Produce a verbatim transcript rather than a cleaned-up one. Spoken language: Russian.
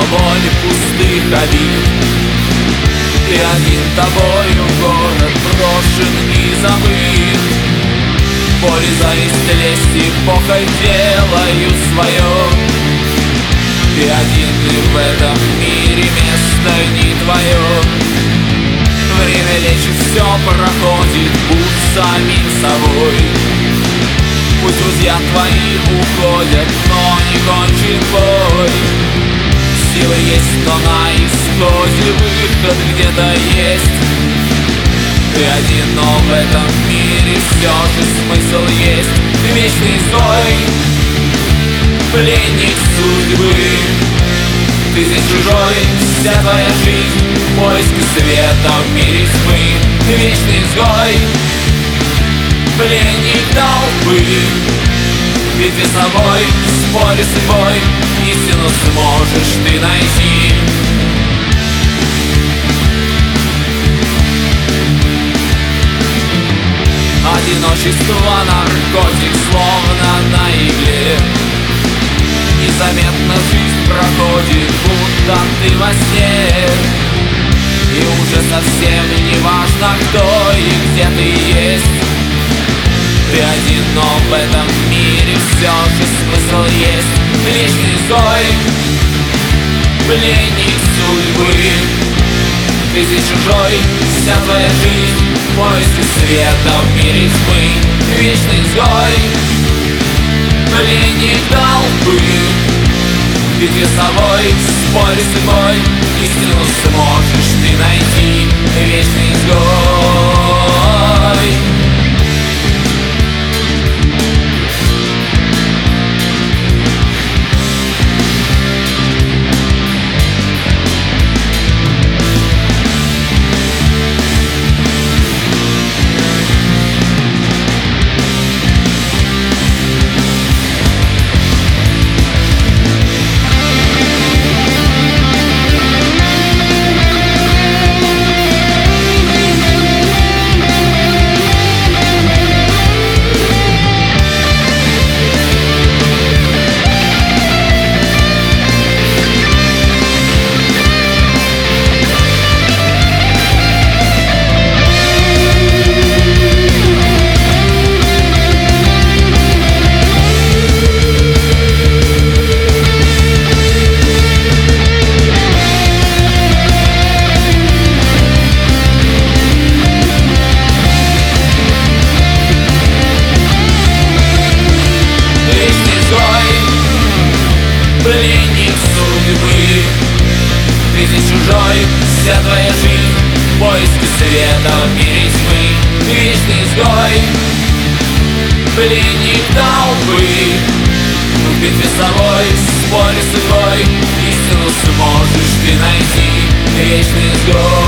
боль пустых обид. Ты один, тобою город брошен и забыт. Боль, зависть, лесть и похоть делают свое. Ты один, и в этом мире место не твое. Время лечит, все проходит, будь самим собой. Пусть друзья твои уходят, но не кончен бой. Силы есть, но на исходе выход где-то есть. Ты один, но в этом мире все же смысл есть. Ты вечный изгой, пленник судьбы. Ты здесь чужой, вся твоя жизнь — поиск света в мире тьмы. Ты вечный изгой, пленник толпы. Ведь ты собой, споря с собой, истину сможешь ты найти. Одиночество, наркотик, словно на игле. Незаметно жизнь проходит, будто ты во сне. И уже совсем не важно, кто и где ты есть. Ты один, но в этом мире все же смысл есть. Вечный изгой, пленник судьбы. Ты здесь чужой, вся твоя жизнь — поиск света в мире тьмы. Вечный изгой, пленник толпы. Ведь ты собой, спорь с собой, истину сможешь ты найти. Вечный изгой. Пленник судьбы. Ты здесь чужой, вся твоя жизнь — поиски света в мире тьмы. Вечный изгой, пленник толпы. В битве с собой, споря с собой, истину сможешь ты найти. Вечный изгой.